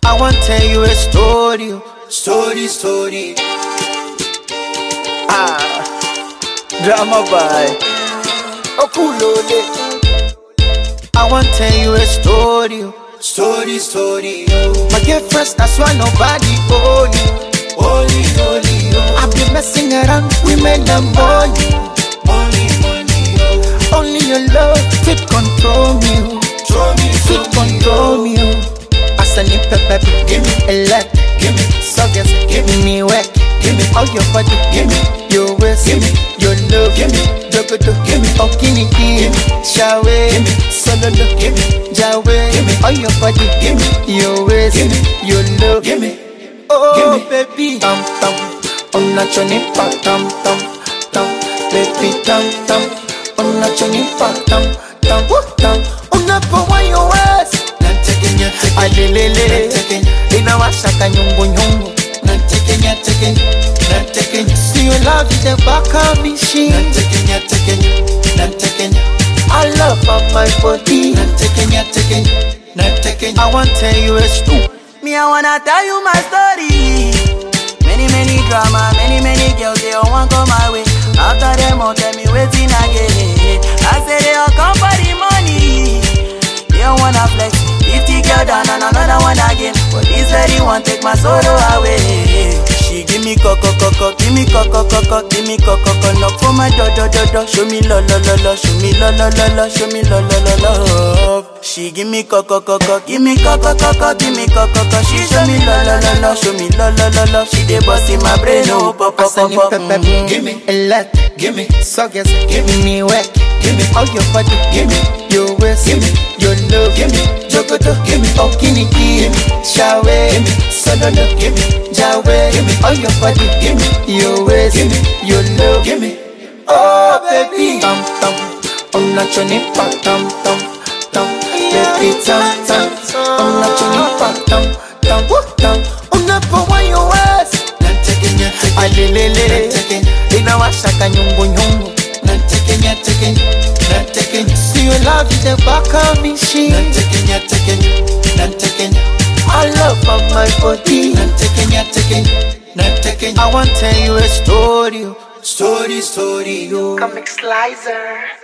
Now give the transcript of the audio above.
I want to tell you a story. Story. Drama by Okulole. I want to tell you a story. Story. My girlfriend, that's why nobody hold you. Only. I've been messing around women and money. Only your love fit control me. Fit control me. As I need pepper, give me a lot. Give me suckers, give me work. Give me all your body. Give me your waist. Give me your love. Give me jogoto. Give me okiniki. Shawe. Give me sololo. Give me jawe. Give me all your body. Give me your waist. Give me your love. Give me oh baby. Tam on a choni pa tam baby tam on a choni pa tam on a pa wa your waist. Alelele, inawashaka nyungu. See you love is the back of me sheet. I love of my body. I want to tell you a story. Me, I wanna tell you my story. Many drama, many girls, they all want come my way. After them all tell me waiting again. I say they all come for the money. They don't wanna flex. 50 girl down and another one again. But this lady want take my sorrow away. She give me coco, give me coco, knock for my do. Show me lo, show me lo, show me lo. She give me coco, give me coco, she show me lo, show me lo. She dey bust in my brain, oh pop. Give me a lot, give me suckers, give me work, give me all your body, give me your waist, give me your love, give me jogoto, give me okiniki, shawe, give me sololo, give me jawe, give me all your body, give me your waist, give me your love, give me oh baby. Tam on a choni pa tam baby tam on a choni pa tam on a pa wa your waist. Alelele, inawashaka nyungu. See you love is the back of me sheet. I love of my body. I want to tell you a story. Comic Slicer.